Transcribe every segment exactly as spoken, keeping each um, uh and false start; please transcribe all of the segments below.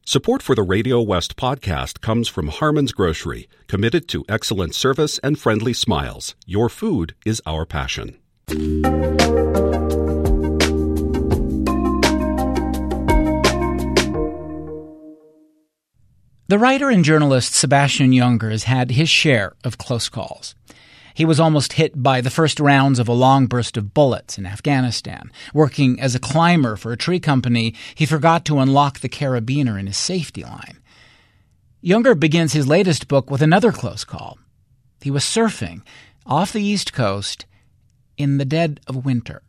Support for the Radio West podcast comes from Harmon's Grocery, committed to excellent service and friendly smiles. Your food is our passion. The writer and journalist Sebastian Junger has had his share of close calls. He was almost hit by the first rounds of a long burst of bullets in Afghanistan. Working as a climber for a tree company, he forgot to unlock the carabiner in his safety line. Junger begins his latest book with another close call. He was surfing off the East Coast in the dead of winter.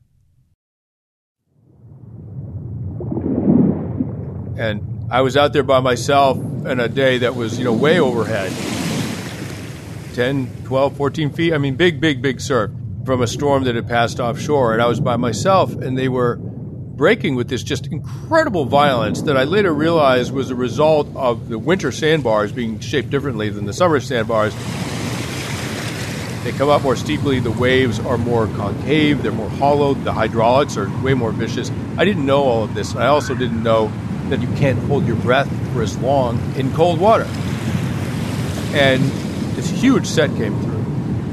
And I was out there by myself in a day that was, you know, way overhead. ten, twelve, fourteen feet. I mean, big, big, big surf from a storm that had passed offshore. And I was by myself, and they were breaking with this just incredible violence that I later realized was a result of the winter sandbars being shaped differently than the summer sandbars. They come up more steeply. The waves are more concave. They're more hollow. The hydraulics are way more vicious. I didn't know all of this. I also didn't know that you can't hold your breath for as long in cold water. And this huge set came through.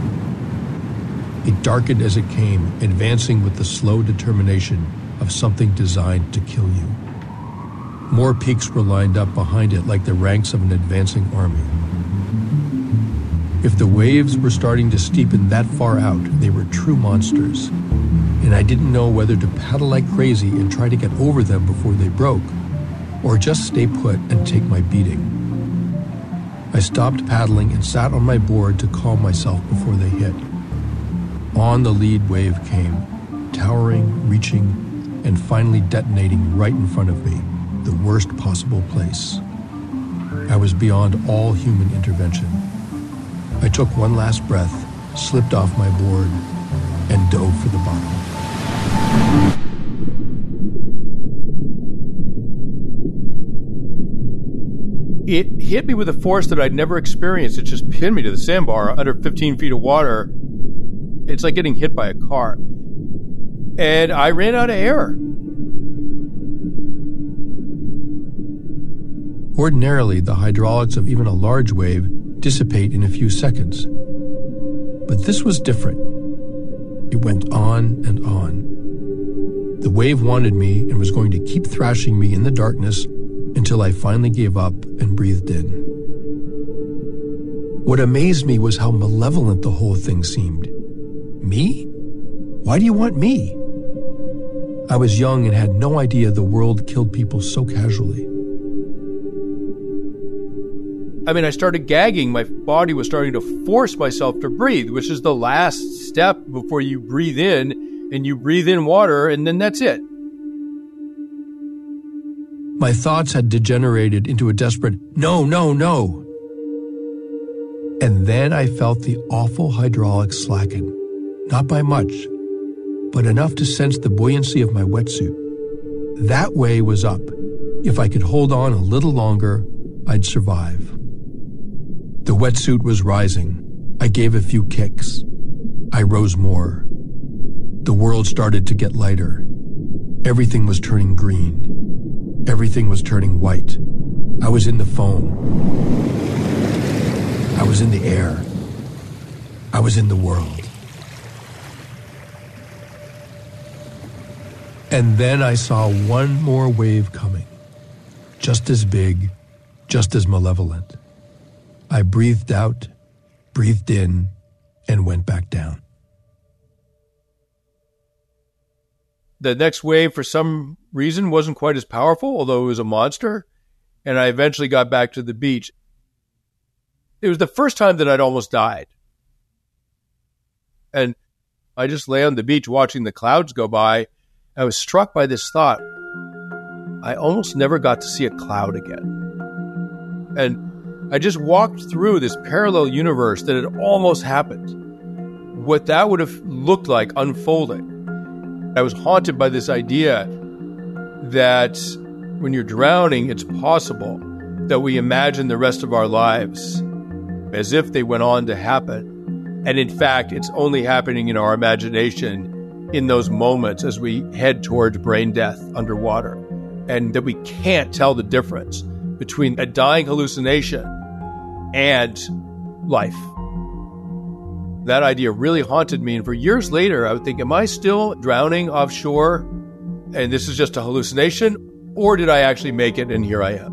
It darkened as it came, advancing with the slow determination of something designed to kill you. More peaks were lined up behind it like the ranks of an advancing army. If the waves were starting to steepen that far out, they were true monsters. And I didn't know whether to paddle like crazy and try to get over them before they broke, or just stay put and take my beating. I stopped paddling and sat on my board to calm myself before they hit. On the lead wave came, towering, reaching, and finally detonating right in front of me, the worst possible place. I was beyond all human intervention. I took one last breath, slipped off my board, and dove for the bottom. It hit me with a force that I'd never experienced. It just pinned me to the sandbar under fifteen feet of water. It's like getting hit by a car. And I ran out of air. Ordinarily, the hydraulics of even a large wave dissipate in a few seconds. But this was different. It went on and on. The wave wanted me and was going to keep thrashing me in the darkness until I finally gave up and breathed in. What amazed me was how malevolent the whole thing seemed. Me? Why do you want me? I was young and had no idea the world killed people so casually. I mean, I started gagging. My body was starting to force myself to breathe, which is the last step before you breathe in, and you breathe in water, and then that's it. My thoughts had degenerated into a desperate, no, no, no. And then I felt the awful hydraulics slacken, not by much, but enough to sense the buoyancy of my wetsuit. That way was up. If I could hold on a little longer, I'd survive. The wetsuit was rising. I gave a few kicks. I rose more. The world started to get lighter. Everything was turning green. Everything was turning white. I was in the foam. I was in the air. I was in the world. And then I saw one more wave coming. Just as big, just as malevolent. I breathed out, breathed in, and went back down. The next wave, for some reason, wasn't quite as powerful, although it was a monster, and I eventually got back to the beach. It was the first time that I'd almost died. And I just lay on the beach watching the clouds go by. I was struck by this thought. I almost never got to see a cloud again. And I just walked through this parallel universe that had almost happened. What that would have looked like unfolding. I was haunted by this idea that when you're drowning, it's possible that we imagine the rest of our lives as if they went on to happen. And in fact, it's only happening in our imagination in those moments as we head towards brain death underwater. And that we can't tell the difference between a dying hallucination and life. That idea really haunted me. And for years later, I would think, am I still drowning offshore and this is just a hallucination? Or did I actually make it and here I am?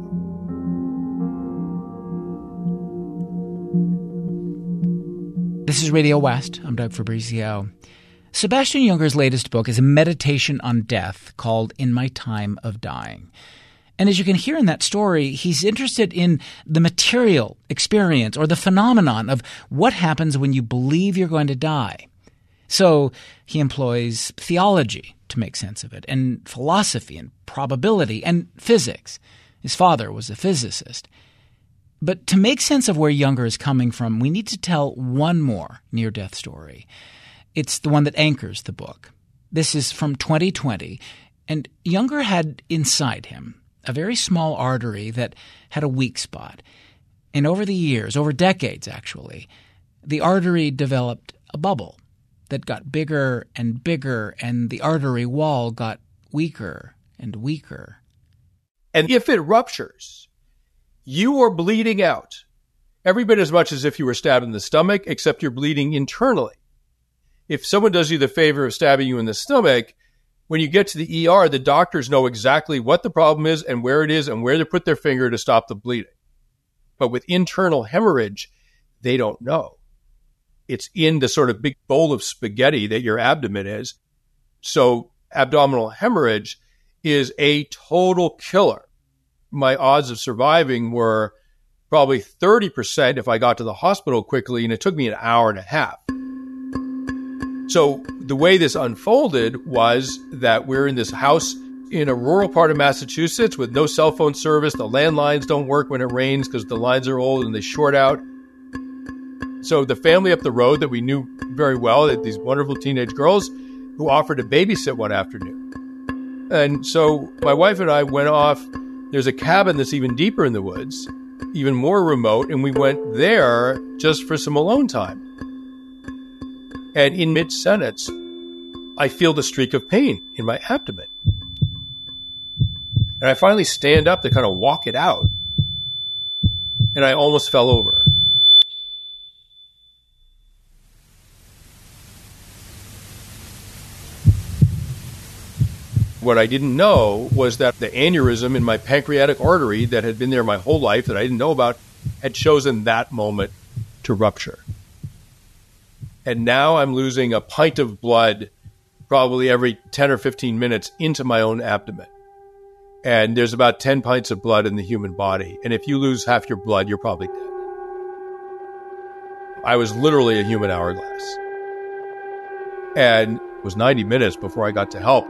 This is Radio West. I'm Doug Fabrizio. Sebastian Junger's latest book is a meditation on death called In My Time of Dying. And as you can hear in that story, he's interested in the material experience or the phenomenon of what happens when you believe you're going to die. So he employs theology to make sense of it, and philosophy and probability and physics. His father was a physicist. But to make sense of where Junger is coming from, we need to tell one more near-death story. It's the one that anchors the book. This is from twenty twenty, and Junger had inside him a very small artery that had a weak spot. And over the years, over decades actually, the artery developed a bubble that got bigger and bigger, and the artery wall got weaker and weaker. And if it ruptures, you are bleeding out every bit as much as if you were stabbed in the stomach, except you're bleeding internally. If someone does you the favor of stabbing you in the stomach, when you get to the E R, the doctors know exactly what the problem is and where it is and where to put their finger to stop the bleeding. But with internal hemorrhage, they don't know. It's in the sort of big bowl of spaghetti that your abdomen is. So abdominal hemorrhage is a total killer. My odds of surviving were probably thirty percent if I got to the hospital quickly, and it took me an hour and a half. So the way this unfolded was that we're in this house in a rural part of Massachusetts with no cell phone service. The landlines don't work when it rains because the lines are old and they short out. So the family up the road that we knew very well, these wonderful teenage girls who offered to babysit one afternoon. And so my wife and I went off. There's a cabin that's even deeper in the woods, even more remote, and we went there just for some alone time. And in mid-sentence, I feel the streak of pain in my abdomen. And I finally stand up to kind of walk it out. And I almost fell over. What I didn't know was that the aneurysm in my pancreatic artery that had been there my whole life that I didn't know about had chosen that moment to rupture. And now I'm losing a pint of blood probably every ten or fifteen minutes into my own abdomen. And there's about ten pints of blood in the human body. And if you lose half your blood, you're probably dead. I was literally a human hourglass. And it was ninety minutes before I got to help.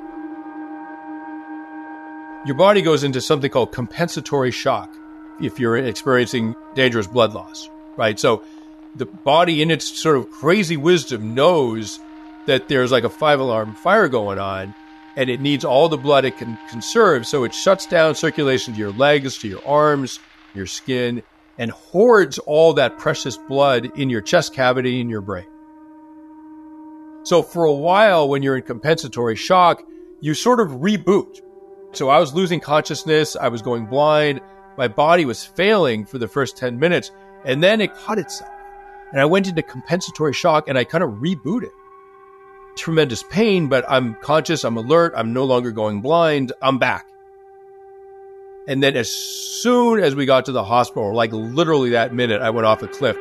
Your body goes into something called compensatory shock if you're experiencing dangerous blood loss, right? So the body in its sort of crazy wisdom knows that there's like a five-alarm fire going on and it needs all the blood it can conserve. So it shuts down circulation to your legs, to your arms, your skin, and hoards all that precious blood in your chest cavity and your brain. So for a while, when you're in compensatory shock, you sort of reboot. So I was losing consciousness. I was going blind. My body was failing for the first ten minutes, and then it caught itself. And I went into compensatory shock, and I kind of rebooted. Tremendous pain, but I'm conscious, I'm alert, I'm no longer going blind, I'm back. And then as soon as we got to the hospital, like literally that minute, I went off a cliff.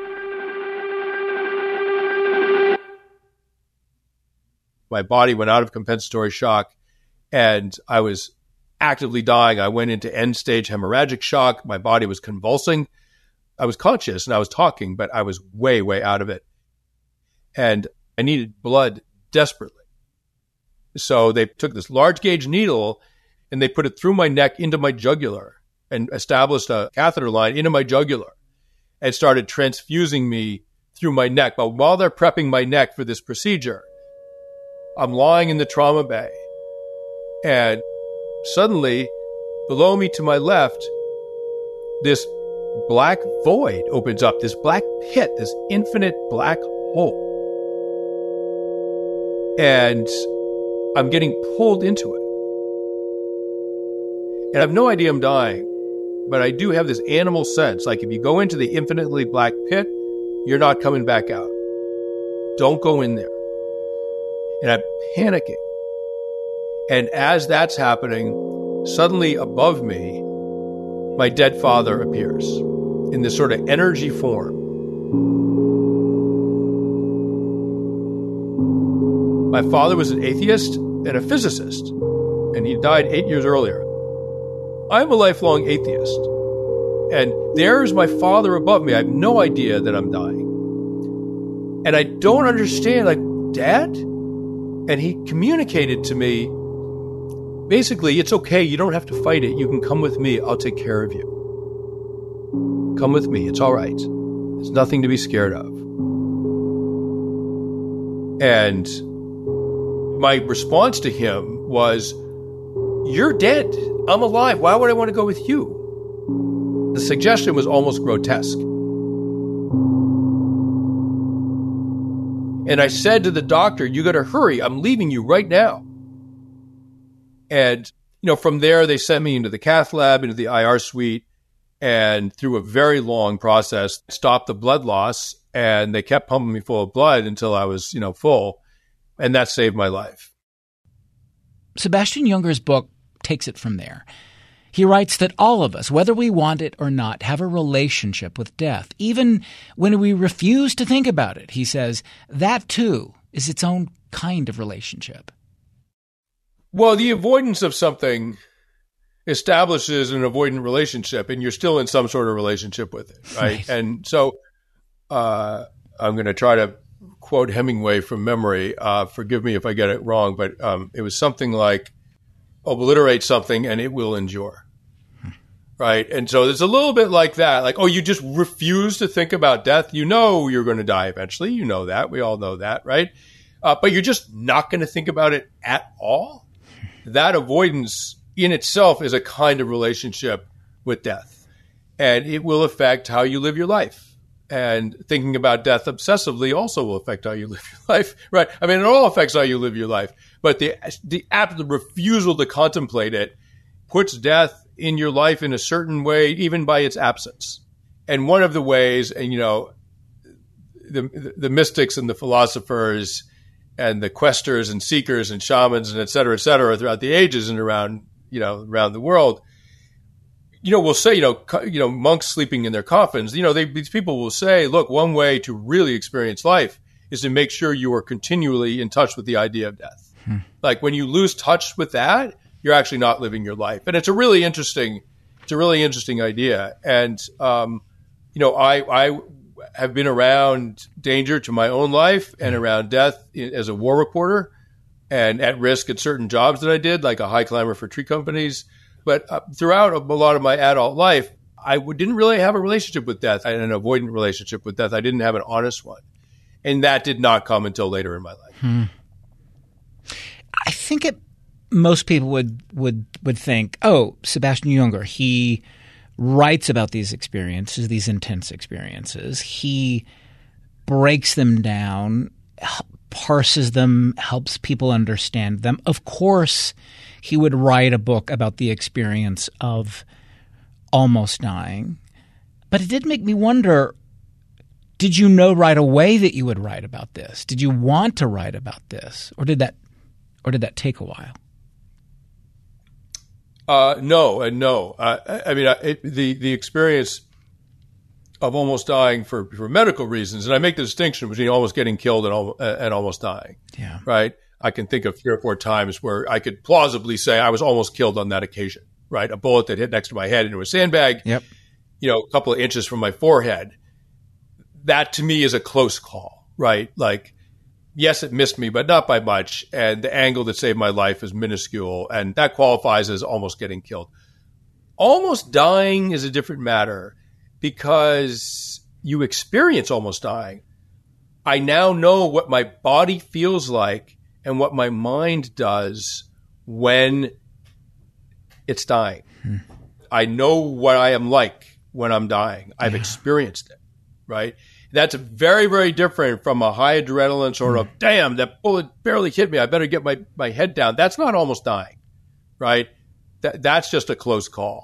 My body went out of compensatory shock, and I was actively dying. I went into end-stage hemorrhagic shock. My body was convulsing. I was conscious and I was talking, but I was way, way out of it. And I needed blood desperately. So they took this large gauge needle and they put it through my neck into my jugular and established a catheter line into my jugular and started transfusing me through my neck. But while they're prepping my neck for this procedure, I'm lying in the trauma bay, and suddenly, below me to my left, this black void opens up, this black pit, this infinite black hole. And I'm getting pulled into it. And I have no idea I'm dying. but I do have this animal sense. Like if you go into the infinitely black pit, you're not coming back out. Don't go in there. And I'm panicking. And as that's happening, suddenly above me, my dead father appears in this sort of energy form. My father was an atheist and a physicist, and he died eight years earlier. I'm a lifelong atheist, and there's my father above me. I have no idea that I'm dying. And I don't understand, like, Dad? And he communicated to me, basically, it's okay. You don't have to fight it. You can come with me. I'll take care of you. Come with me. It's all right. There's nothing to be scared of. And my response to him was, you're dead. I'm alive. Why would I want to go with you? The suggestion was almost grotesque. And I said to the doctor, you got to hurry. I'm leaving you right now. And, you know, from there, they sent me into the cath lab, into the I R suite, and through a very long process, stopped the blood loss. And they kept pumping me full of blood until I was, you know, full. And that saved my life. Sebastian Junger's book takes it from there. He writes that all of us, whether we want it or not, have a relationship with death. Even when we refuse to think about it, he says, that too is its own kind of relationship. Well, the avoidance of something establishes an avoidant relationship, and you're still in some sort of relationship with it, right? Nice. And so uh, I'm going to try to quote Hemingway from memory. Uh, forgive me if I get it wrong, but um, it was something like, obliterate something and it will endure, hmm. right? And so it's a little bit like that. Like, oh, you just refuse to think about death. You know you're going to die eventually. You know that. We all know that, right? Uh, but you're just not going to think about it at all. That avoidance in itself is a kind of relationship with death. And it will affect how you live your life. And thinking about death obsessively also will affect how you live your life, right? I mean, it all affects how you live your life. But the the absolute refusal to contemplate it puts death in your life in a certain way, even by its absence. And one of the ways, and you know, the the mystics and the philosophers and the questers and seekers and shamans and et cetera, et cetera, throughout the ages and around, you know, around the world, you know, will say, you know, co- you know, monks sleeping in their coffins, you know, they, these people will say, look, one way to really experience life is to make sure you are continually in touch with the idea of death. Hmm. Like when you lose touch with that, you're actually not living your life. And it's a really interesting, it's a really interesting idea. And, um, you know, I, I have been around danger to my own life and around death as a war reporter and at risk at certain jobs that I did, like a high climber for tree companies. But uh, throughout a lot of my adult life, I w- didn't really have a relationship with death. I had an avoidant relationship with death. I didn't have an honest one. And that did not come until later in my life. Hmm. I think it, most people would, would, would think, oh, Sebastian Junger, he writes about these experiences, these intense experiences. He breaks them down, parses them, helps people understand them. Of course, he would write a book about the experience of almost dying. But it did make me wonder, did you know right away that you would write about this? Did you want to write about this? Or did that or did that take a while? Uh, no, and no. Uh, I, I mean, I, it, the the experience of almost dying for, for medical reasons, and I make the distinction between almost getting killed and, al- and almost dying. Yeah. Right? I can think of three or four times where I could plausibly say I was almost killed on that occasion, right? A bullet that hit next to my head into a sandbag, yep. you know, a couple of inches from my forehead. That to me is a close call, right? Like, yes, it missed me, but not by much. And the angle that saved my life is minuscule. And that qualifies as almost getting killed. Almost dying is a different matter because you experience almost dying. I now know what my body feels like and what my mind does when it's dying. Hmm. I know what I am like when I'm dying. I've yeah. experienced it, right? That's very, very different from a high adrenaline sort of, damn, that bullet barely hit me. I better get my, my head down. That's not almost dying, right? That, that's just a close call.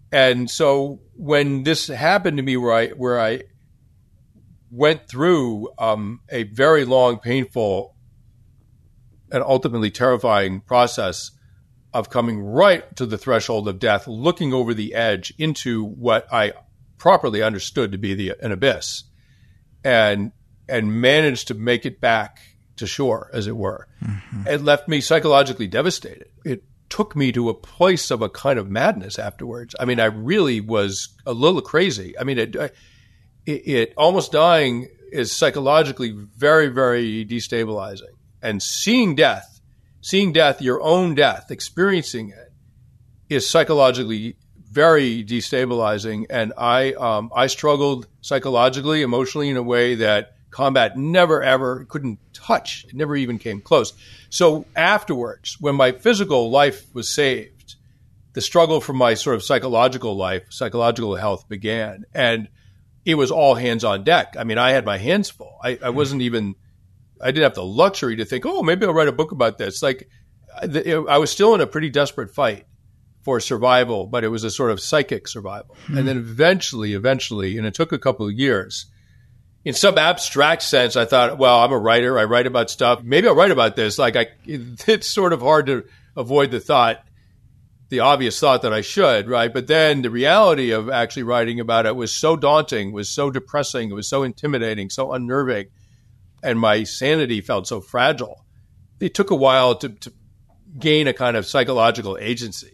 And so when this happened to me, where I where I went through um, a very long, painful, and ultimately terrifying process of coming right to the threshold of death, looking over the edge into what I properly understood to be the an abyss, and and managed to make it back to shore, as it were. Mm-hmm. It left me psychologically devastated. It took me to a place of a kind of madness afterwards. I mean, I really was a little crazy. I mean, it, it, it almost dying is psychologically very, very destabilizing. And seeing death, seeing death, your own death, experiencing it, is psychologically very destabilizing. And I, um, I struggled psychologically, emotionally in a way that combat never, ever couldn't touch. It never even came close. So afterwards, when my physical life was saved, the struggle for my sort of psychological life, psychological health began. And it was all hands on deck. I mean, I had my hands full. I, I wasn't even, I didn't have the luxury to think, oh, maybe I'll write a book about this. Like, I was still in a pretty desperate fight for survival, but it was a sort of psychic survival. Mm-hmm. And then eventually, eventually, and it took a couple of years, in some abstract sense, I thought, well, I'm a writer. I write about stuff. Maybe I'll write about this. Like, I, it's sort of hard to avoid the thought, the obvious thought that I should, right? But then the reality of actually writing about it was so daunting, was so depressing, it was so intimidating, so unnerving, and my sanity felt so fragile. It took a while to, to gain a kind of psychological agency.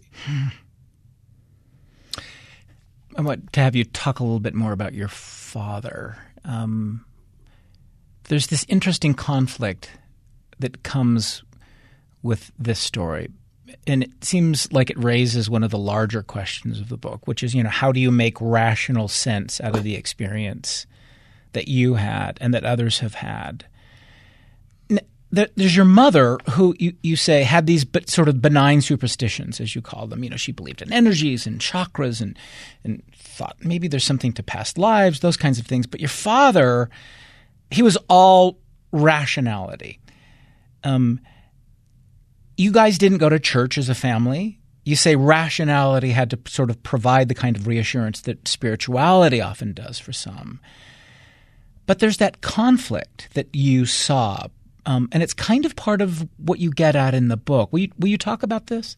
I want to have you talk a little bit more about your father. Um, there's this interesting conflict that comes with this story. And it seems like it raises one of the larger questions of the book, which is, you know, how do you make rational sense out of the experience that you had and that others have had? There's your mother who you, you say had these but sort of benign superstitions, as you call them. You know, she believed in energies and chakras and and thought maybe there's something to past lives, those kinds of things. But your father, he was all rationality. Um, you guys didn't go to church as a family. You say rationality had to sort of provide the kind of reassurance that spirituality often does for some. But there's that conflict that you saw. Um, and it's kind of part of what you get at in the book. Will you, will you talk about this?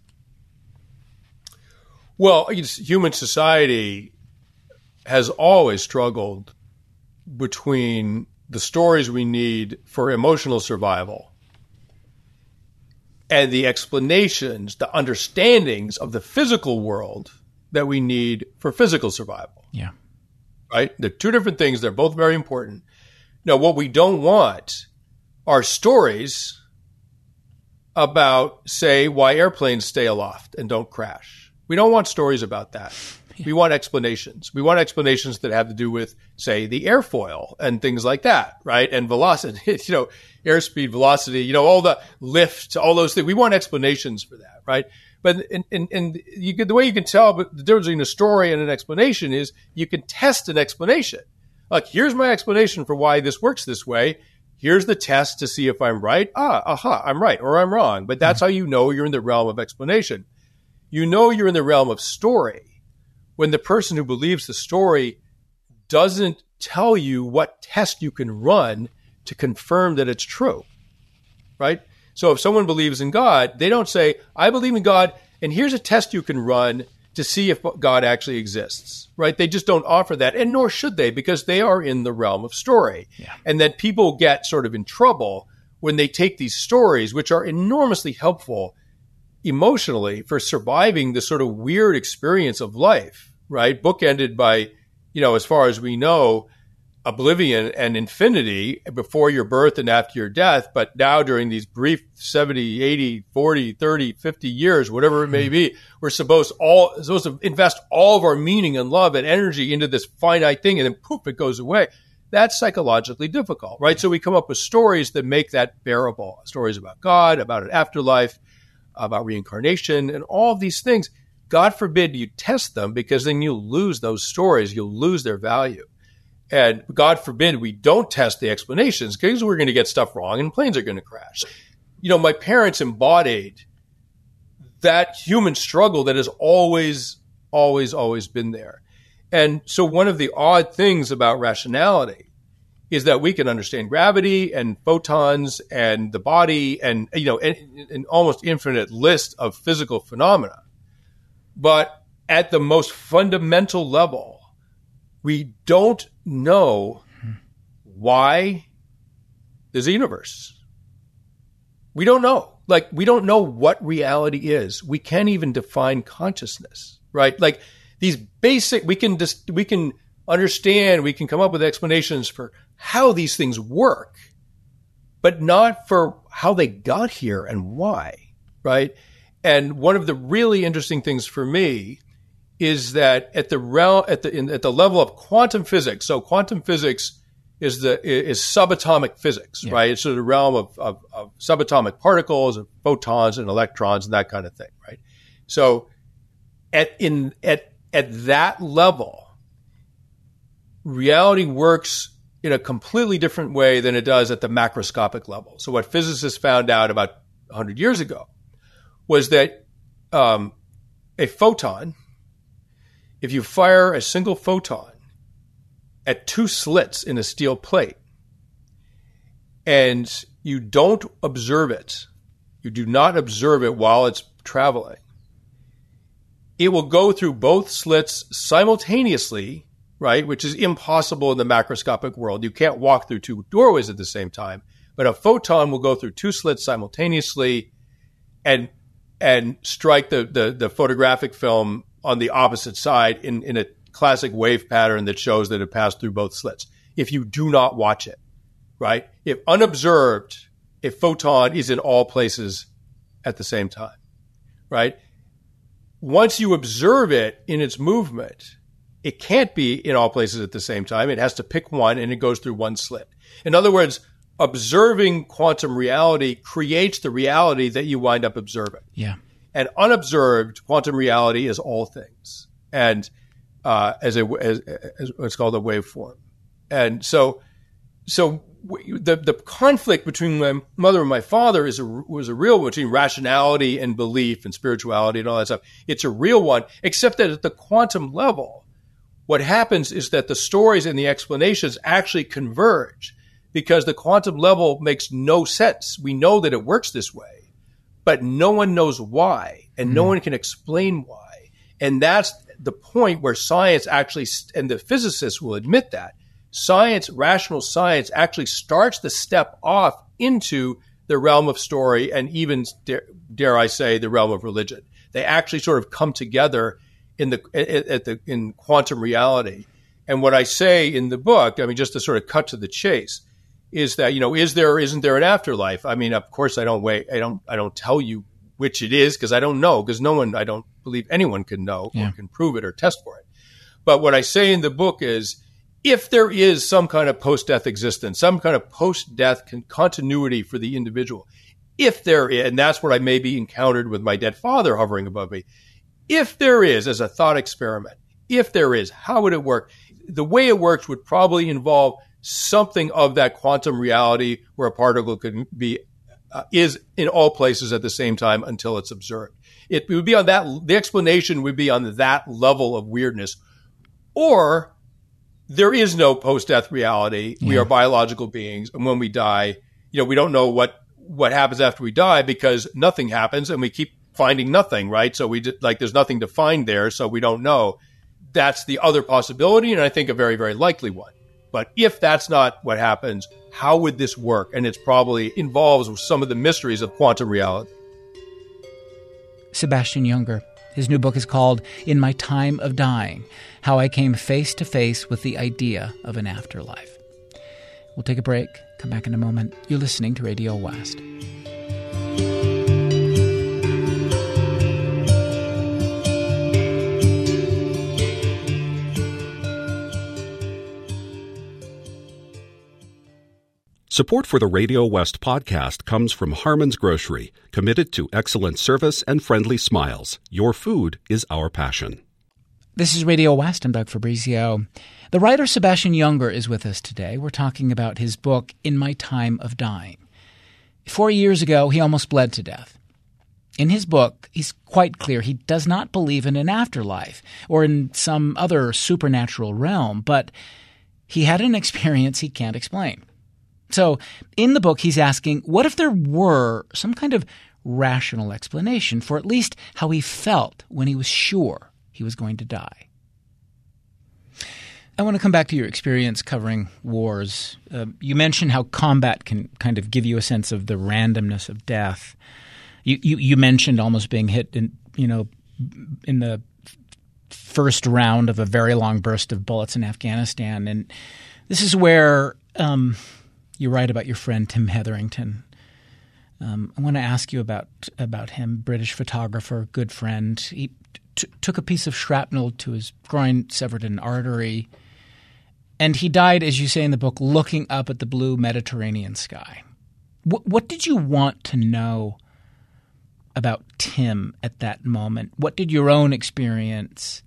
Well, human society has always struggled between the stories we need for emotional survival and the explanations, the understandings of the physical world that we need for physical survival. Yeah. Right? They're two different things. They're both very important. Now, what we don't want are stories about, say, why airplanes stay aloft and don't crash. We don't want stories about that. Yeah. We want explanations. We want explanations that have to do with, say, the airfoil and things like that, right? And velocity, you know, airspeed, velocity, you know, all the lift, all those things. We want explanations for that, right? But in, in, in you can, the way you can tell the difference between a story and an explanation is you can test an explanation. Like, here's my explanation for why this works this way. Here's the test to see if I'm right. Ah, aha, I'm right or I'm wrong. But that's how you know you're in the realm of explanation. You know you're in the realm of story when the person who believes the story doesn't tell you what test you can run to confirm that it's true, right? So if someone believes in God, they don't say, I believe in God, and here's a test you can run to see if God actually exists, right? They just don't offer that, and nor should they, because they are in the realm of story. Yeah. And then people get sort of in trouble when they take these stories, which are enormously helpful emotionally for surviving the sort of weird experience of life, right? Bookended by, you know, as far as we know, oblivion and infinity before your birth and after your death. But now during these brief seventy, eighty, forty, thirty, fifty years, whatever it may be, we're supposed all supposed to invest all of our meaning and love and energy into this finite thing, and then poof, it goes away. That's psychologically difficult, right? So we come up with stories that make that bearable. Stories about God, about an afterlife, about reincarnation, and all of these things. God forbid you test them, because then you'll lose those stories. You'll lose their value. And God forbid we don't test the explanations, because we're going to get stuff wrong and planes are going to crash. You know, my parents embodied that human struggle that has always, always, always been there. And so one of the odd things about rationality is that we can understand gravity and photons and the body and, you know, an, an almost infinite list of physical phenomena. But at the most fundamental level, we don't know why there's a universe. We don't know. Like, we don't know what reality is. We can't even define consciousness, right? Like, these basic, we can just, we can understand, we can come up with explanations for how these things work, but not for how they got here and why, right? And one of the really interesting things for me is that at the realm, at the in, at the level of quantum physics. So quantum physics is the is subatomic physics, yeah. right? It's sort of the realm of, of, of subatomic particles, and photons, and electrons, and that kind of thing, right? So at in at at that level, reality works in a completely different way than it does at the macroscopic level. So what physicists found out about one hundred years ago was that um, a photon, if you fire a single photon at two slits in a steel plate and you don't observe it, you do not observe it while it's traveling, it will go through both slits simultaneously, right? Which is impossible in the macroscopic world. You can't walk through two doorways at the same time, but a photon will go through two slits simultaneously and and strike the, the, the photographic film on the opposite side in, in a classic wave pattern that shows that it passed through both slits. If you do not watch it, right? If unobserved, a photon is in all places at the same time, right? Once you observe it in its movement, it can't be in all places at the same time. It has to pick one and it goes through one slit. In other words, observing quantum reality creates the reality that you wind up observing. Yeah. And unobserved quantum reality is all things, and uh, as a as, as what's called a waveform. And so, so w- the the conflict between my mother and my father is a was a real one, between rationality and belief and spirituality and all that stuff. It's a real one, except that at the quantum level, what happens is that the stories and the explanations actually converge. Because the quantum level makes no sense. We know that it works this way, but no one knows why, and mm. no one can explain why. And that's the point where science actually, and the physicists will admit that, science, rational science, actually starts the step off into the realm of story and even, dare, dare I say, the realm of religion. They actually sort of come together in the at the in quantum reality. And what I say in the book, I mean, just to sort of cut to the chase, is that, you know, is there or isn't there an afterlife? I mean, of course, I don't wait. I don't. I don't tell you which it is because I don't know. Because no one, I don't believe anyone can know yeah. or can prove it or test for it. But what I say in the book is, if there is some kind of post-death existence, some kind of post-death con- continuity for the individual, if there is, and that's what I maybe encountered with my dead father hovering above me. If there is, as a thought experiment, if there is, how would it work? The way it works would probably involve something of that quantum reality where a particle could be uh, is in all places at the same time until it's observed. It would be on that. The explanation would be on that level of weirdness, or there is no post-death reality. Yeah. We are biological beings, and when we die, you know, we don't know what what happens after we die because nothing happens, and we keep finding nothing. Right? So we just, like there's nothing to find there, so we don't know. That's the other possibility, and I think a very very likely one. But if that's not what happens, how would this work? And it's probably involves some of the mysteries of quantum reality. Sebastian Junger. His new book is called In My Time of Dying, How I Came Face to Face with the Idea of an Afterlife. We'll take a break, come back in a moment. You're listening to Radio West. Support for the Radio West podcast comes from Harmon's Grocery, committed to excellent service and friendly smiles. Your food is our passion. This is Radio West. I'm Doug Fabrizio. The writer Sebastian Junger is with us today. We're talking about his book, In My Time of Dying. Four years ago, he almost bled to death. In his book, he's quite clear he does not believe in an afterlife or in some other supernatural realm, but he had an experience he can't explain. So in the book, he's asking, what if there were some kind of rational explanation for at least how he felt when he was sure he was going to die? I want to come back to your experience covering wars. Uh, you mentioned how combat can kind of give you a sense of the randomness of death. You, you you mentioned almost being hit in you know in the first round of a very long burst of bullets in Afghanistan, and this is where um, you write about your friend Tim Hetherington. Um, I want to ask you about about him, British photographer, good friend. He t- took a piece of shrapnel to his groin, severed an artery, and he died, as you say in the book, looking up at the blue Mediterranean sky. What, what did you want to know about Tim at that moment? What did your own experience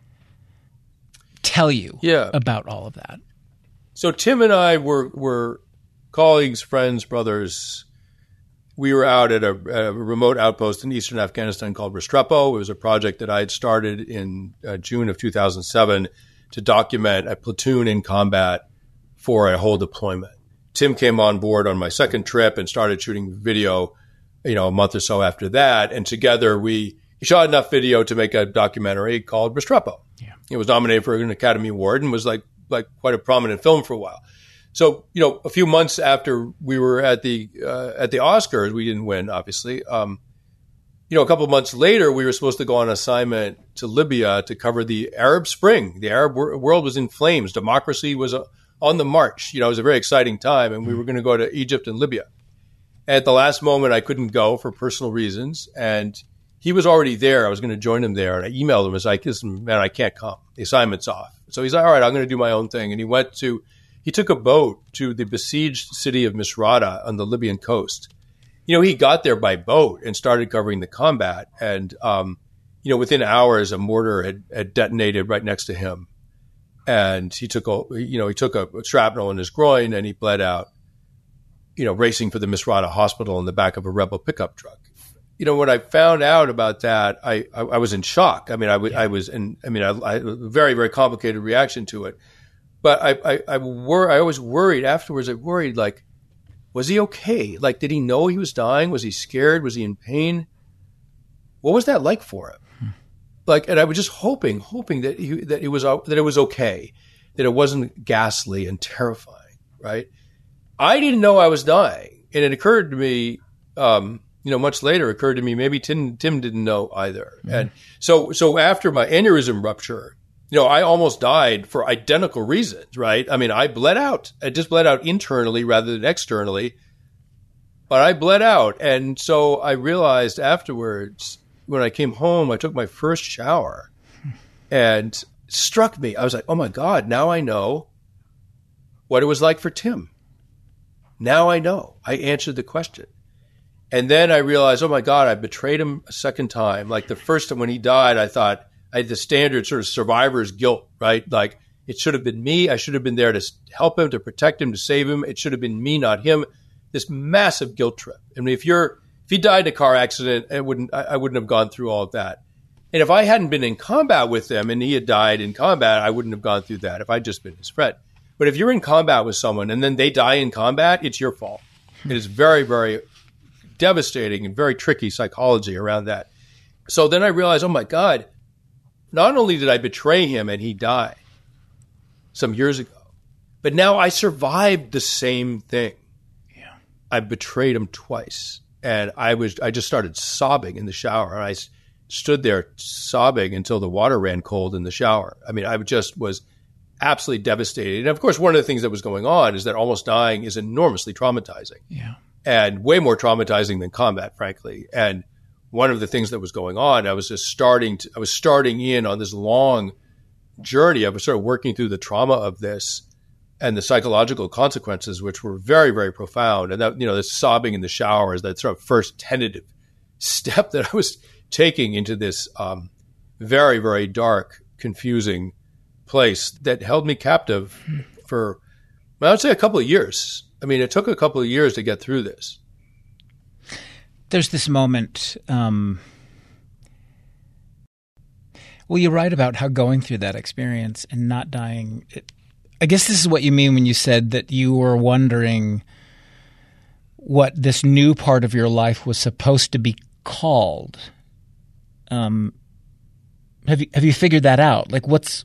tell you yeah. about all of that? So Tim and I were were colleagues, friends, brothers. We were out at a, a remote outpost in eastern Afghanistan called Restrepo. It was a project that I had started in uh, June of two thousand seven to document a platoon in combat for a whole deployment. Tim came on board on my second trip and started shooting video you know, a month or so after that. And together we shot enough video to make a documentary called Restrepo. Yeah. It was nominated for an Academy Award and was like, like quite a prominent film for a while. So, you know, a few months after we were at the, uh, at the Oscars, we didn't win, obviously. Um, you know, a couple of months later, we were supposed to go on assignment to Libya to cover the Arab Spring. The Arab wor- world was in flames. Democracy was uh, on the march. You know, it was a very exciting time. And we were going to go to Egypt and Libya. At the last moment, I couldn't go for personal reasons, and he was already there. I was going to join him there, and I emailed him. I was like, listen, man, I can't come. The assignment's off. So he's like, all right, I'm going to do my own thing. And he went to – he took a boat to the besieged city of Misrata on the Libyan coast. You know, he got there by boat and started covering the combat. And, um, you know, within hours, a mortar had, had detonated right next to him. And he took a – you know, he took a shrapnel in his groin, and he bled out. You know, racing for the Misrata hospital in the back of a rebel pickup truck. You know, when I found out about that, I, I, I was in shock. I mean, I, w- I was in, I mean, I, I a very, very complicated reaction to it. But I, I, I, wor- I always worried afterwards. I worried, like, was he okay? Like, did he know he was dying? Was he scared? Was he in pain? What was that like for him? Hmm. Like, and I was just hoping, hoping that he, that it was, that it was okay, that it wasn't ghastly and terrifying, right? I didn't know I was dying. And it occurred to me, um, you know, much later it occurred to me, maybe Tim, Tim didn't know either. Mm-hmm. And so, so after my aneurysm rupture, you know, I almost died for identical reasons, right? I mean, I bled out. I just bled out internally rather than externally, but I bled out. And so I realized afterwards, when I came home, I took my first shower and it struck me. I was like, oh my God, now I know what it was like for Tim. Now I know. I answered the question. And then I realized, oh my God, I betrayed him a second time. Like the first time when he died, I thought I had the standard sort of survivor's guilt, right? Like it should have been me. I should have been there to help him, to protect him, to save him. It should have been me, not him. This massive guilt trip. I mean, if you're, if he died in a car accident, it wouldn't, I, I wouldn't have gone through all of that. And if I hadn't been in combat with him and he had died in combat, I wouldn't have gone through that if I'd just been his friend. But if you're in combat with someone and then they die in combat, it's your fault. It is very, very devastating and very tricky psychology around that. So then I realized, oh my God, not only did I betray him and he died some years ago, but now I survived the same thing. Yeah. I betrayed him twice. And I was, I just started sobbing in the shower. And I stood there sobbing until the water ran cold in the shower. I mean, I just was absolutely devastated. And of course, one of the things that was going on is that almost dying is enormously traumatizing. Yeah. And way more traumatizing than combat, frankly. And one of the things that was going on, I was just starting to, I was starting in on this long journey. I was sort of working through the trauma of this and the psychological consequences, which were very, very profound. And that, you know, the sobbing in the shower is that sort of first tentative step that I was taking into this um, very, very dark, confusing place that held me captive for, well, I would say a couple of years. I mean, it took a couple of years to get through this. There's this moment, um, well, you write about how going through that experience and not dying, it, I guess this is what you mean when you said that you were wondering what this new part of your life was supposed to be called. Um, have you have you figured that out? Like, what's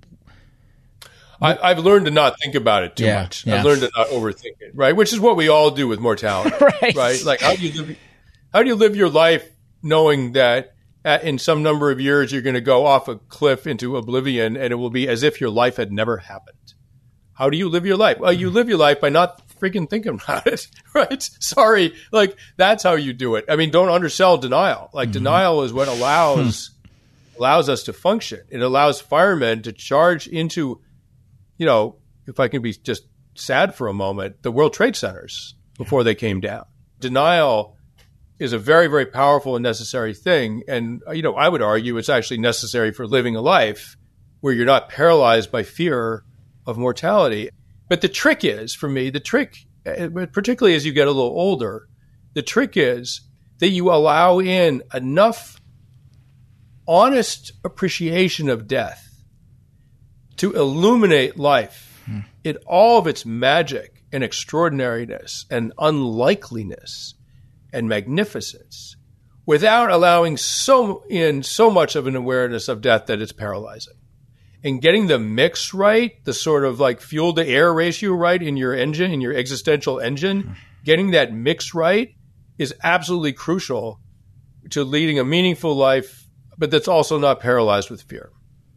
I, I've learned to not think about it too yeah, much. Yeah. I've learned to not overthink it, right? Which is what we all do with mortality, right? Right? Like, how do you live? How do you live your life knowing that at, in some number of years you're going to go off a cliff into oblivion, and it will be as if your life had never happened? How do you live your life? Well, you live your life by not freaking thinking about it, right? Sorry. Like, that's how you do it. I mean, don't undersell denial. Like, mm-hmm. denial is what allows allows us to function. It allows firemen to charge into, you know, if I can be just sad for a moment, the World Trade Centers before they came down. Denial is a very, very powerful and necessary thing. And, you know, I would argue it's actually necessary for living a life where you're not paralyzed by fear of mortality. But the trick is, for me, the trick, particularly as you get a little older, the trick is that you allow in enough honest appreciation of death to illuminate life hmm. in all of its magic and extraordinariness and unlikeliness and magnificence, without allowing so in so much of an awareness of death that it's paralyzing. And getting the mix right, the sort of like fuel to air ratio right in your engine, in your existential engine, hmm. getting that mix right is absolutely crucial to leading a meaningful life, but that's also not paralyzed with fear.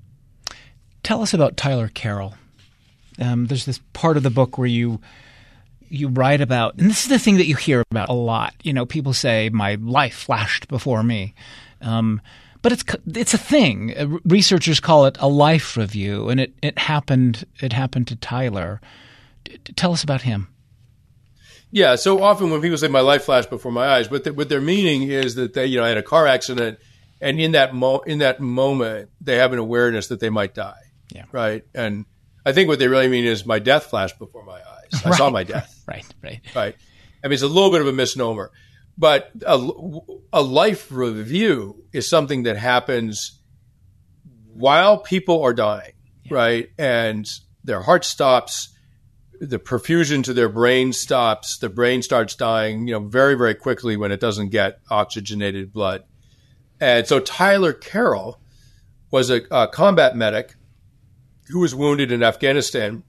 Tell us about Tyler Carroll. Um, there's this part of the book where you you write about, and this is the thing that you hear about a lot. You know, people say, my life flashed before me. Um, but it's it's a thing. Uh, researchers call it a life review, and it, it happened it happened to Tyler. D- tell us about him. Yeah, so often when people say my life flashed before my eyes, what, the, what they're meaning is that they, you know, I had a car accident, and in that mo- in that moment, they have an awareness that they might die. Yeah. Right. And I think what they really mean is my death flashed before my eyes. I right. saw my death. Right. Right. Right. I mean, it's a little bit of a misnomer, but a, a life review is something that happens while people are dying, yeah. right? And their heart stops, the perfusion to their brain stops, the brain starts dying, you know, very, very quickly when it doesn't get oxygenated blood. And so Tyler Carroll was a, a combat medic who was wounded in Afghanistan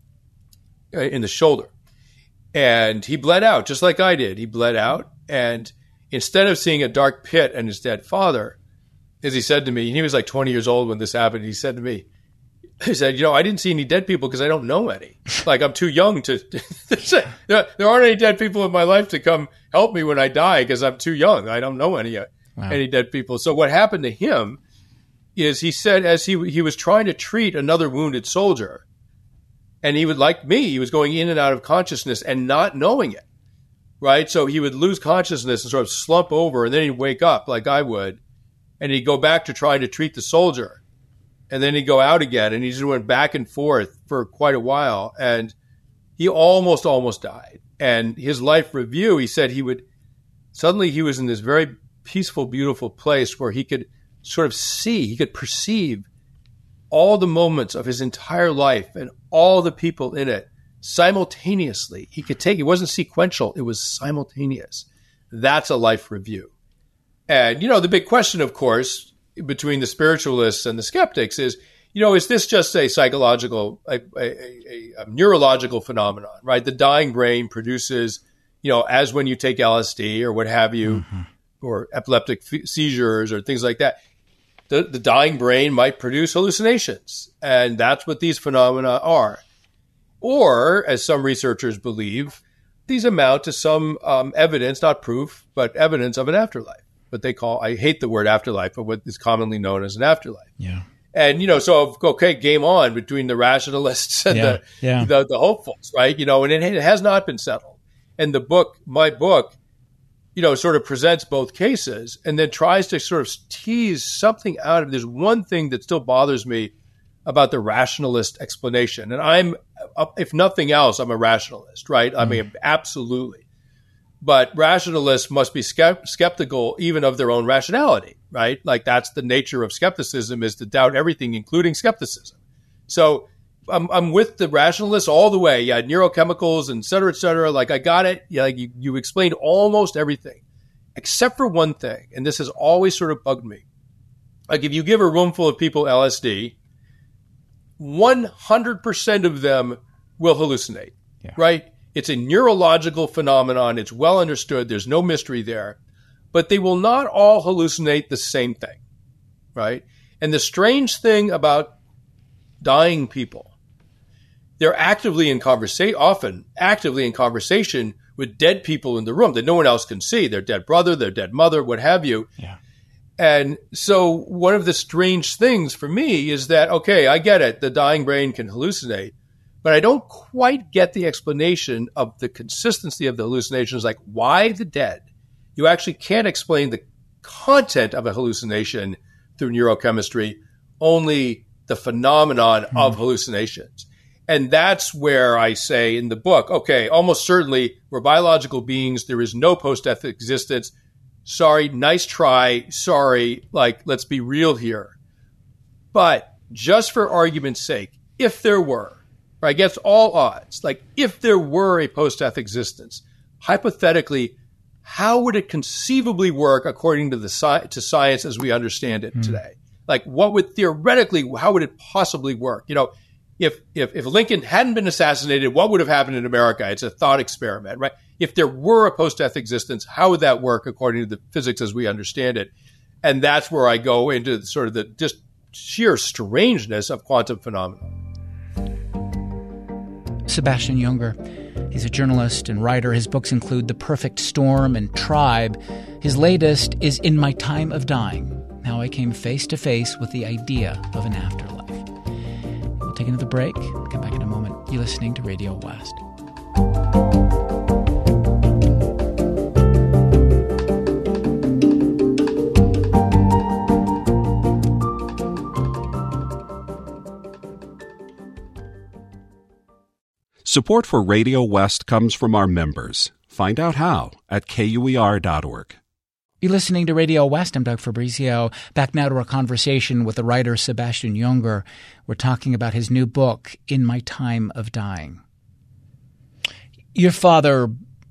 in the shoulder. And he bled out, just like I did. He bled out. And instead of seeing a dark pit and his dead father, as he said to me, and he was like twenty years old when this happened, he said to me, he said, you know, I didn't see any dead people because I don't know any. Like, I'm too young to, to say, there aren't any dead people in my life to come help me when I die because I'm too young. I don't know any, wow. any dead people. So what happened to him is he said, as he he was trying to treat another wounded soldier, and he would, like me, he was going in and out of consciousness and not knowing it, right? So he would lose consciousness and sort of slump over, and then he'd wake up like I would, and he'd go back to trying to treat the soldier, and then he'd go out again, and he just went back and forth for quite a while, and he almost, almost died. And his life review, he said he would, suddenly he was in this very peaceful, beautiful place where he could sort of see, he could perceive all the moments of his entire life and all the people in it simultaneously. He could take, it wasn't sequential, it was simultaneous. That's a life review. And, you know, the big question, of course, between the spiritualists and the skeptics is, you know, is this just a psychological, a, a, a, a neurological phenomenon, right? The dying brain produces, you know, as when you take L S D or what have you, mm-hmm. or epileptic f- seizures or things like that. The, the dying brain might produce hallucinations, and that's what these phenomena are. Or, as some researchers believe, these amount to some um, evidence, not proof, but evidence of an afterlife. What they call, I hate the word afterlife, but what is commonly known as an afterlife. Yeah. And, you know, so, okay, game on between the rationalists and yeah. the, Yeah. the the hopefuls, right? You know, and it, it has not been settled. And the book, my book, you know, sort of presents both cases and then tries to sort of tease something out of, there's one thing that still bothers me about the rationalist explanation. And I'm, if nothing else, I'm a rationalist, right? I mean, absolutely. But rationalists must be skept- skeptical even of their own rationality, right? Like that's the nature of skepticism, is to doubt everything, including skepticism. So I'm, I'm with the rationalists all the way. Yeah, neurochemicals and et cetera, et cetera. Like I got it. Yeah, like you, you explained almost everything, except for one thing. And this has always sort of bugged me. Like if you give a room full of people L S D, one hundred percent of them will hallucinate, yeah. right? It's a neurological phenomenon. It's well understood. There's no mystery there. But they will not all hallucinate the same thing, right? And the strange thing about dying people, they're actively in conversation, often actively in conversation with dead people in the room that no one else can see. Their dead brother, their dead mother, what have you. Yeah. And so one of the strange things for me is that, okay, I get it. The dying brain can hallucinate. But I don't quite get the explanation of the consistency of the hallucinations, like why the dead? You actually can't explain the content of a hallucination through neurochemistry, only the phenomenon mm-hmm. of hallucinations. And that's where I say in the book, okay, almost certainly we're biological beings. There is no post-death existence. Sorry, nice try. Sorry, like, let's be real here. But just for argument's sake, if there were, or against all odds, like if there were a post-death existence, hypothetically, how would it conceivably work according to the sci- to science as we understand it mm. today? Like what would theoretically, how would it possibly work? You know, if, if if Lincoln hadn't been assassinated, what would have happened in America? It's a thought experiment, right? If there were a post-death existence, how would that work according to the physics as we understand it? And that's where I go into sort of the just sheer strangeness of quantum phenomena. Sebastian Junger. He's a journalist and writer. His books include The Perfect Storm and Tribe. His latest is In My Time of Dying, How I Came Face to Face with the Idea of an Afterlife. We'll take another break. We'll come back in a moment. You're listening to Radio West. Support for Radio West comes from our members. Find out how at K U E R dot org. You're listening to Radio West. I'm Doug Fabrizio. Back now to our conversation with the writer Sebastian Junger. We're talking about his new book, In My Time of Dying. Your father,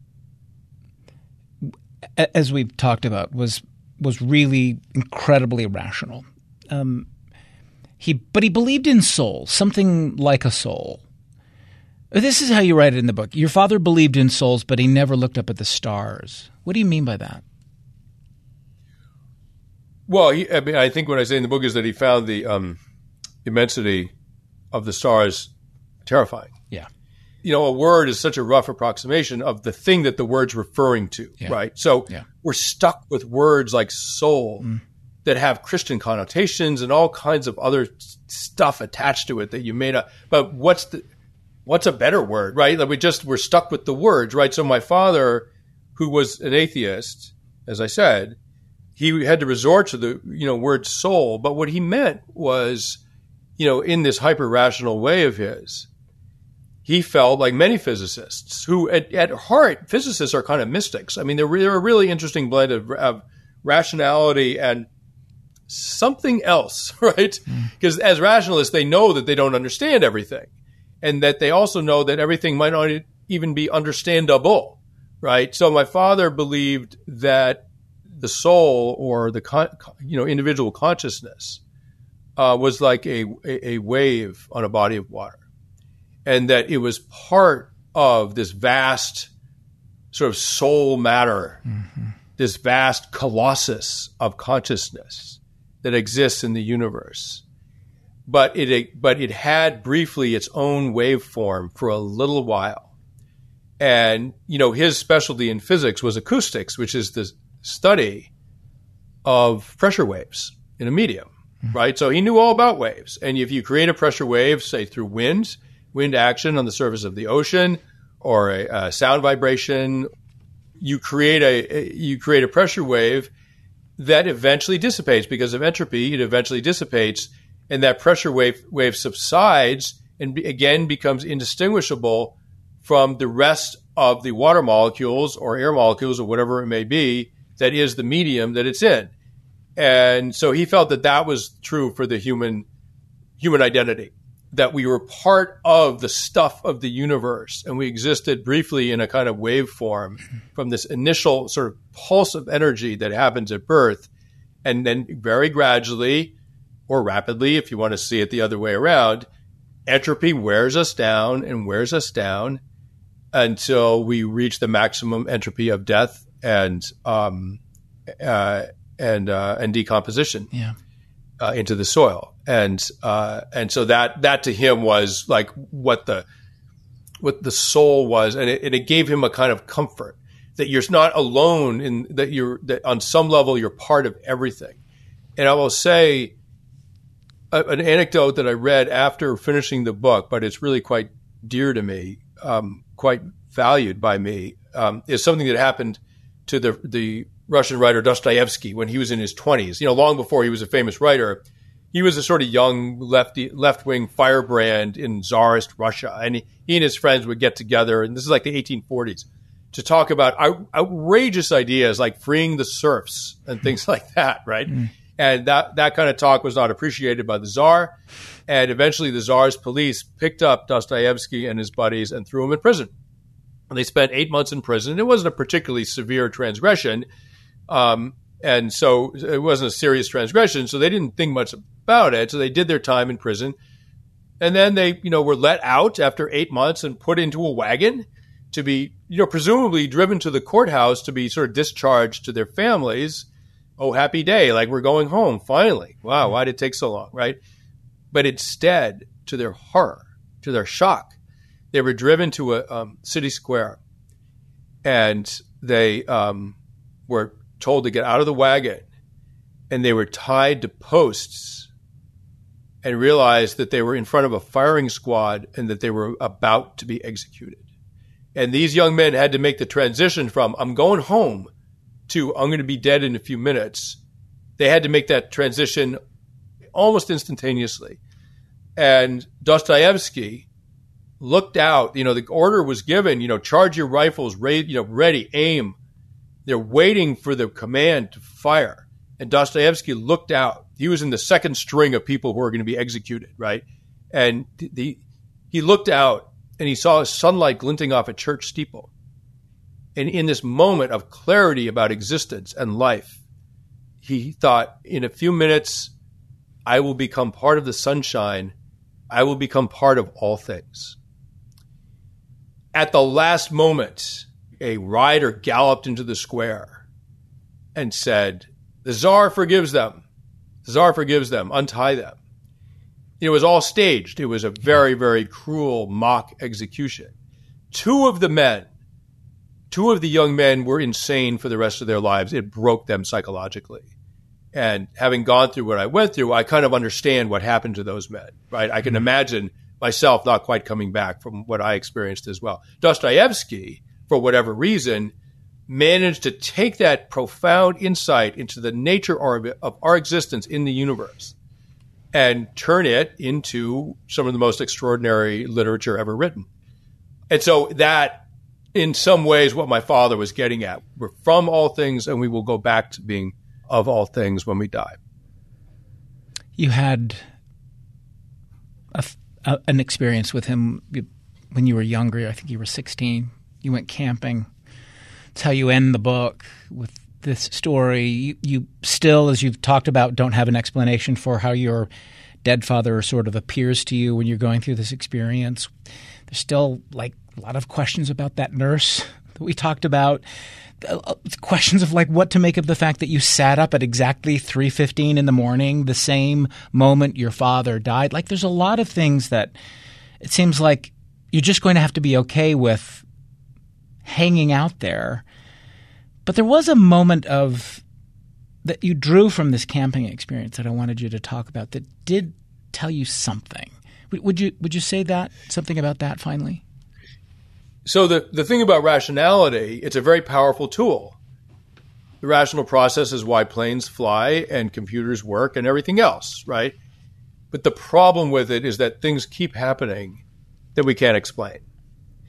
as we've talked about, was was really incredibly rational. Um, he, but he believed in soul, something like a soul. This is how you write it in the book. Your father believed in souls, but he never looked up at the stars. What do you mean by that? Well, he, I mean, I think what I say in the book is that he found the um, immensity of the stars terrifying. Yeah. You know, a word is such a rough approximation of the thing that the word's referring to, yeah. right? So yeah. we're stuck with words like soul mm. that have Christian connotations and all kinds of other stuff attached to it that you made up. But what's the What's a better word, right? Like we just, we're stuck with the words, right? So my father, who was an atheist, as I said, he had to resort to the, you know, word soul. But what he meant was, you know, in this hyper-rational way of his, he felt like many physicists who at, at heart, physicists are kind of mystics. I mean, they're, they're a really interesting blend of, of rationality and something else, right? Because mm. as rationalists, they know that they don't understand everything. And that they also know that everything might not even be understandable, right? So my father believed that the soul or the con- you know individual consciousness uh, was like a, a a wave on a body of water, and that it was part of this vast sort of soul matter, mm-hmm. this vast colossus of consciousness that exists in the universe. But it but it had briefly its own waveform for a little while. And, you know, his specialty in physics was acoustics, which is the study of pressure waves in a medium, mm-hmm. right? So he knew all about waves. And if you create a pressure wave, say through wind, wind action on the surface of the ocean, or a, a sound vibration, you create a, a you create a pressure wave that eventually dissipates because of entropy. It eventually dissipates. And that pressure wave wave subsides and be, again becomes indistinguishable from the rest of the water molecules or air molecules or whatever it may be that is the medium that it's in. And so he felt that that was true for the human human identity, that we were part of the stuff of the universe, and we existed briefly in a kind of waveform from this initial sort of pulse of energy that happens at birth, and then very gradually, or rapidly, if you want to see it the other way around, entropy wears us down and wears us down until we reach the maximum entropy of death and um, uh, and uh, and decomposition yeah. uh, into the soil. And uh, and so that that to him was like what the what the soul was, and it, and it gave him a kind of comfort that you're not alone in that you're that on some level you're part of everything. And I will say a, an anecdote that I read after finishing the book, but it's really quite dear to me, um, quite valued by me, um, is something that happened to the the Russian writer Dostoevsky when he was in his twenties. You know, long before he was a famous writer. He was a sort of young lefty, left-wing firebrand in Tsarist Russia, and he, he and his friends would get together, and this is like the eighteen forties, to talk about out, outrageous ideas like freeing the serfs and things like that, right? Mm. And that, that kind of talk was not appreciated by the Tsar, and eventually the Tsar's police picked up Dostoevsky and his buddies and threw him in prison. And they spent eight months in prison. It wasn't a particularly severe transgression, um, and so it wasn't a serious transgression, so they didn't think much about it. So they did their time in prison. And then they, you know, were let out after eight months and put into a wagon to be, you know, presumably driven to the courthouse to be sort of discharged to their families. Oh, happy day. Like, we're going home, finally. Wow, why did it take so long, right? But instead, to their horror, to their shock, they were driven to a um, city square, and they um, were told to get out of the wagon, and they were tied to posts and realized that they were in front of a firing squad and that they were about to be executed. And these young men had to make the transition from, I'm going home, to, I'm going to be dead in a few minutes. They had to make that transition almost instantaneously. And Dostoevsky looked out, you know, the order was given, you know, charge your rifles, ready, you know, ready, aim. They're waiting for the command to fire. And Dostoevsky looked out. He was in the second string of people who were going to be executed, right? And the, he looked out and he saw sunlight glinting off a church steeple. And in this moment of clarity about existence and life, he thought, in a few minutes, I will become part of the sunshine. I will become part of all things. At the last moment, a rider galloped into the square and said, the Tsar forgives them. The Tsar forgives them. Untie them. It was all staged. It was a very, very cruel mock execution. Two of the men, two of the young men were insane for the rest of their lives. It broke them psychologically. And having gone through what I went through, I kind of understand what happened to those men, right? I can imagine myself not quite coming back from what I experienced as well. Dostoevsky, for whatever reason, managed to take that profound insight into the nature of our existence in the universe and turn it into some of the most extraordinary literature ever written. And so that, in some ways, what my father was getting at. We're from all things, and we will go back to being of all things when we die. You had a, a, an experience with him when you were younger. I think you were sixteen. You went camping. It's how you end the book with this story. You, you still, as you've talked about, don't have an explanation for how your dead father sort of appears to you when you're going through this experience. There's still like a lot of questions about that nurse that we talked about. Questions of like what to make of the fact that you sat up at exactly three fifteen in the morning, the same moment your father died. Like, there's a lot of things that it seems like you're just going to have to be okay with hanging out there. But there was a moment of that you drew from this camping experience that I wanted you to talk about that did tell you something. Would you would you say that, something about that finally? So the, the thing about rationality, it's a very powerful tool. The rational process is why planes fly and computers work and everything else, right? But the problem with it is that things keep happening that we can't explain.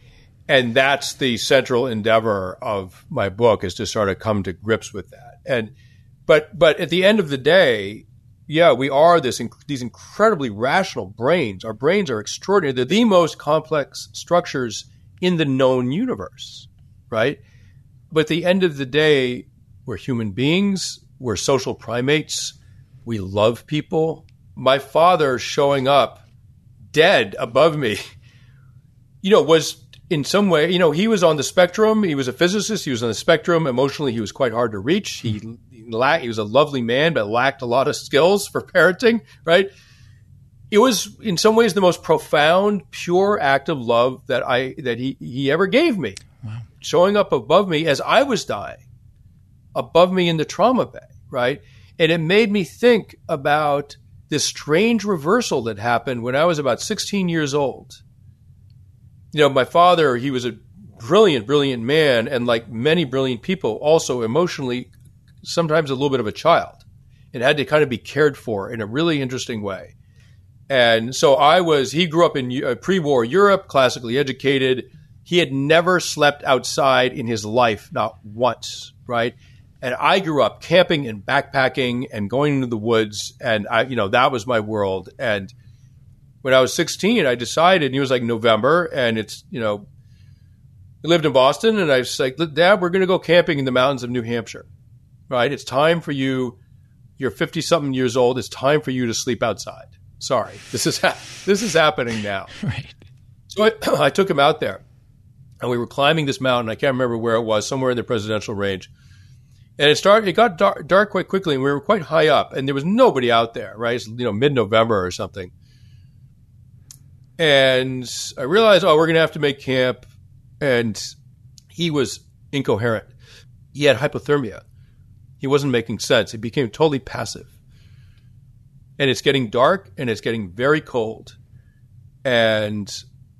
And that's the central endeavor of my book, is to sort of come to grips with that. And but but at the end of the day, yeah, we are this these incredibly rational brains. Our brains are extraordinary. They're the most complex structures in the known universe, right? But at the end of the day, we're human beings. We're social primates. We love people. My father showing up dead above me, you know, was in some way, you know, he was on the spectrum. He was a physicist. He was on the spectrum. Emotionally, he was quite hard to reach. He, he lacked, he was a lovely man, but lacked a lot of skills for parenting, right? It was in some ways the most profound, pure act of love that I, that he, he ever gave me. Wow. Showing up above me as I was dying, above me in the trauma bay, right? And it made me think about this strange reversal that happened when I was about sixteen years old. You know, my father, he was a brilliant, brilliant man, and like many brilliant people, also emotionally, sometimes a little bit of a child, and had to kind of be cared for in a really interesting way. And so I was, he grew up in uh, pre-war Europe, classically educated. He had never slept outside in his life, not once, right? And I grew up camping and backpacking and going into the woods, and I, you know, that was my world. And when I was sixteen, I decided, and it was like November, and it's, you know, I lived in Boston, and I was like, Dad, we're going to go camping in the mountains of New Hampshire, right? It's time for you. You're fifty-something years old. It's time for you to sleep outside. Sorry, this is ha- this is happening now. Right. So I, I took him out there, and we were climbing this mountain. I can't remember where it was, somewhere in the presidential range. And it started. It got dark, dark quite quickly, and we were quite high up, and there was nobody out there, right? It's, you know, mid-November or something. And I realized, oh, we're going to have to make camp. And he was incoherent. He had hypothermia. He wasn't making sense. He became totally passive. And it's getting dark, and it's getting very cold. And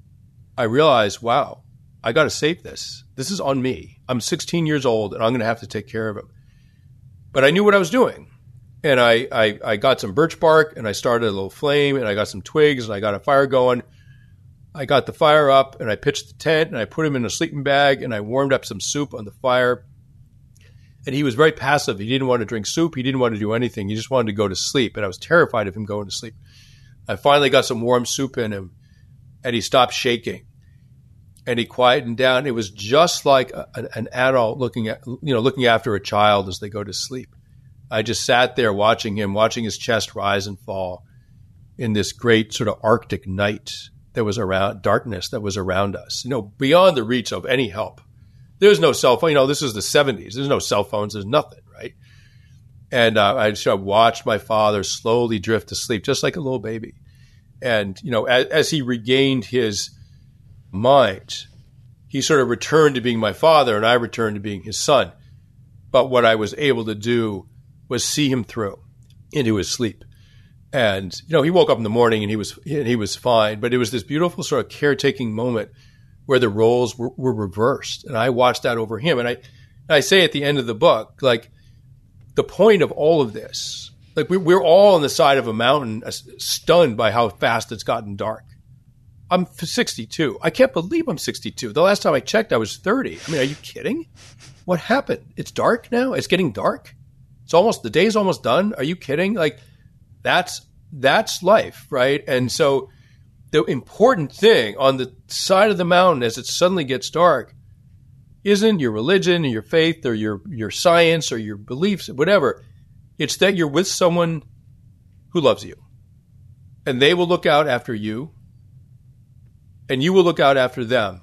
I realized, wow, I got to save this. This is on me. I'm sixteen years old, and I'm going to have to take care of him. But I knew what I was doing. And I, I, I got some birch bark, and I started a little flame, and I got some twigs, and I got a fire going. I got the fire up, and I pitched the tent, and I put him in a sleeping bag, and I warmed up some soup on the fire. And he was very passive. He didn't want to drink soup. He didn't want to do anything. He just wanted to go to sleep, and I was terrified of him going to sleep. I finally got some warm soup in him, and he stopped shaking, and he quietened down. It was just like a, an adult looking at, you know, looking after a child as they go to sleep. I just sat there watching him, watching his chest rise and fall in this great sort of Arctic night that was around, darkness that was around us, you know, beyond the reach of any help. There's no cell phone. You know, this is the seventies. There's no cell phones. There's nothing, right? And uh, I just watched my father slowly drift to sleep, just like a little baby. And, you know, as, as he regained his mind, he sort of returned to being my father, and I returned to being his son. But what I was able to do was see him through into his sleep. And, you know, he woke up in the morning and he was and he was fine. But it was this beautiful sort of caretaking moment where the roles were, were reversed. And I watched that over him. And I, I say at the end of the book, like, the point of all of this, like, we, we're all on the side of a mountain, uh, stunned by how fast it's gotten dark. I'm sixty-two. I can't believe I'm sixty-two. The last time I checked, I was thirty. I mean, are you kidding? What happened? It's dark now? It's getting dark? It's almost, the day's almost done? Are you kidding? Like, that's that's life, right? And so the important thing on the side of the mountain as it suddenly gets dark isn't your religion or your faith or your, your science or your beliefs, whatever. It's that you're with someone who loves you. And they will look out after you, and you will look out after them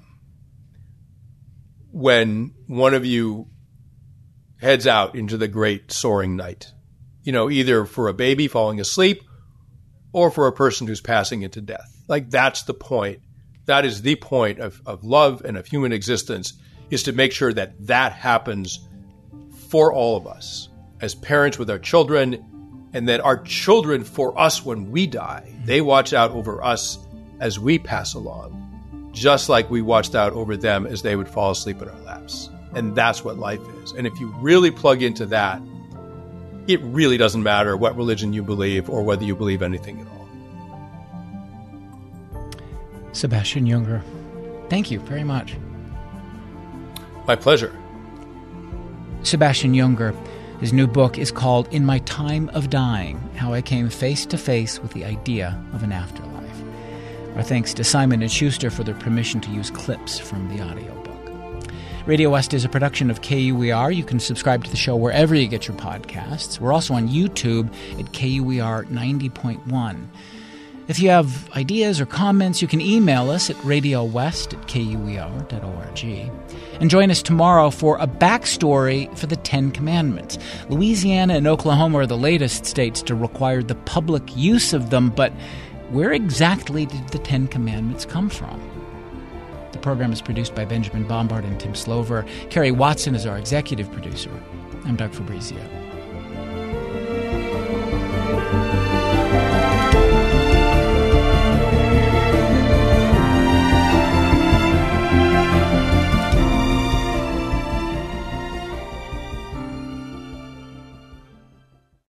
when one of you heads out into the great soaring night. You know, either for a baby falling asleep or for a person who's passing into death. Like, that's the point. That is the point of, of love and of human existence, is to make sure that that happens for all of us as parents with our children, and that our children for us when we die. They watch out over us as we pass along, just like we watched out over them as they would fall asleep in our laps. And that's what life is. And if you really plug into that, it really doesn't matter what religion you believe or whether you believe anything at all. Sebastian Junger, thank you very much. My pleasure. Sebastian Junger, his new book is called In My Time of Dying, How I Came Face to Face with the Idea of an Afterlife. Our thanks to Simon and Schuster for their permission to use clips from the audiobook. Radio West is a production of K U E R. You can subscribe to the show wherever you get your podcasts. We're also on YouTube at K U E R ninety point one. If you have ideas or comments, you can email us at radiowest at k u e r dot org. And join us tomorrow for a backstory for the Ten Commandments. Louisiana and Oklahoma are the latest states to require the public use of them, but where exactly did the Ten Commandments come from? The program is produced by Benjamin Bombard and Tim Slover. Carrie Watson is our executive producer. I'm Doug Fabrizio.